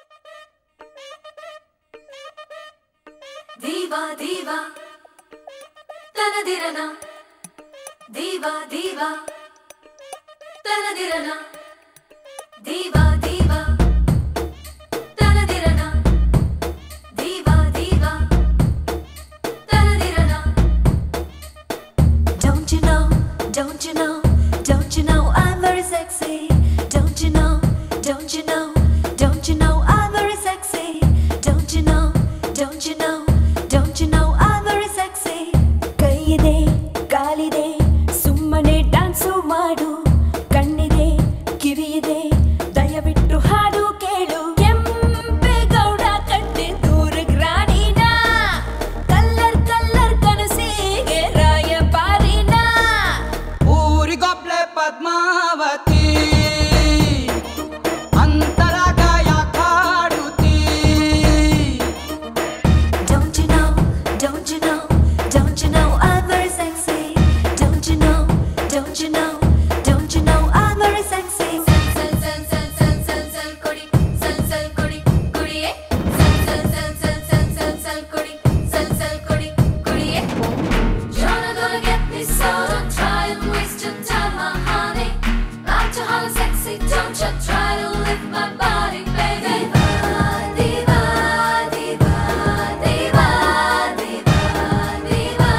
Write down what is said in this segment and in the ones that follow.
Diva, diva, tanadirana. Diva, diva, tanadirana. Diva, diva, tanadirana. Diva, diva, tanadirana. Don't you know, don't you know, don't you know I'm very sexy? Don't you know, don't you know, don't you know I'm very sexy? Don't you know, don't you know, don't you know I'm very sexy? ಕೈಯಿದೆ ಕಾಲಿದೆ ಸುಮ್ಮನೆ dance ಮಾಡು, ಕಣ್ಣಿದೆ ಕಿವಿಯಿದೆ ದಯವಿಟ್ಟು ಹಾಡು ಕೇಳು. ಕೆಂಪೇಗೌಡ ಕಟ್ಟಿ ದೂರಗ್ ರಾಣಿನ, colour colour ಕನಸಿಗೆ ರಾಯಭಾರಿನ. ಊರಿಗೊಬ್ಳೆ ಪದ್ಮಾವತಿ ಅಂತರಾಗ ಯಾಕಾಡುತ್ತೀ? Don't you know, don't you know, don't you know I'm very sexy? Don't you know, don't you know, don't you know I'm very sexy? Sal sal sal sal sal sal kodi, sal sal kodi kodiye. Sal sal sal sal sal sal kodi, sal kodi kodiye. You're not gonna get me, so don't try and waste your time, my honey. I'm too hot and sexy, don't you try to lift my body, baby. Diva, diva, diva, diva, diva,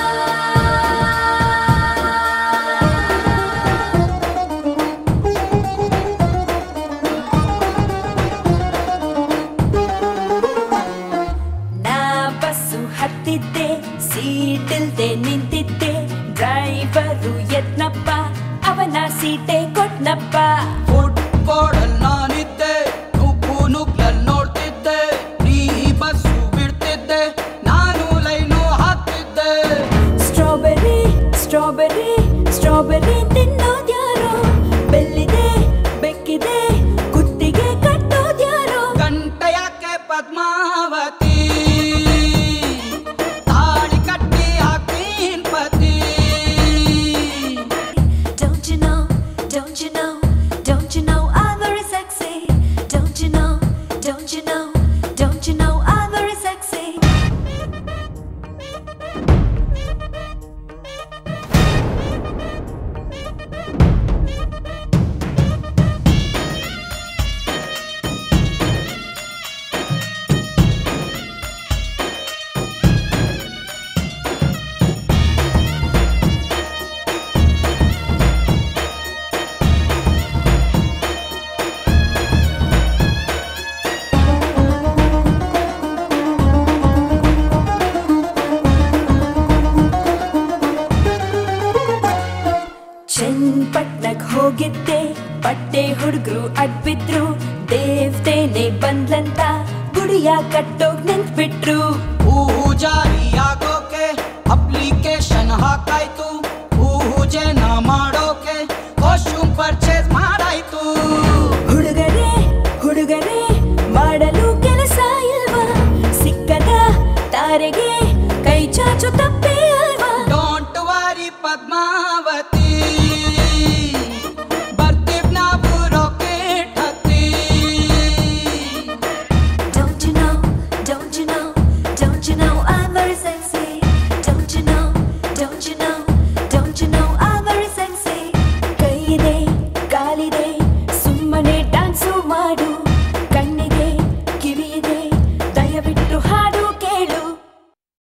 ನಾ bus ಹತ್ತಿದ್ದೆ, ಸೀಟಿಲ್ದೆ ನಿಂತಿದ್ದೆ, driver ಎದ್ನಪ್ಪ, ಅವನ ಸೀಟೆ ಕೊಟ್ನಪ್ಪ. ಫುಟ್ಬೋರ್ಡಲ್ ನಾನಿದ್ದೆ, ನುಗ್ಗು ನುಗ್ಲಲ್ ನೋಡ್ತಿದ್ದೆ, ನೀ bus ಬಿಡ್ತಿದ್ದೆ, ನಾನು line ಹಾಕ್ತಿದ್ದೆ. Strawberry strawberry strawberry ತಿನ್ನೋದ್ಯಾರೋ, ಬೆಲ್ಲಿದೆ ಬೆಕ್ಕಿದೆ ಕುತ್ತಿಗೆ ಕಟ್ಟೋದ್ಯಾರೋ. ಗಂಟ ಯಾಕೆ ಪದ್ಮಾವತಿ, ತಾಳಿ ಕಟ್ಟಿ ಹಾಕೀನ್ ಪತಿ. Don't you know, don't you know, don't you know I'm very sexy? Don't you know, don't you know, don't you know I'm very sexy? ಚನ್ನಪಟ್ಟಣಕ್ ಹೋಗಿದ್ದೆ, ಬಟ್ಟೆ ಹುಡುಗರು ಅಡ್ಬಿದ್ರು, ದೇವ್ತೇನೆ ಬಂದ್ಲಂತ ಗುಡಿಯ ಕಟ್ಟೋಗ್ ನಿಂತ್ಬಿಟ್ರು. ಪೂಜಾರಿ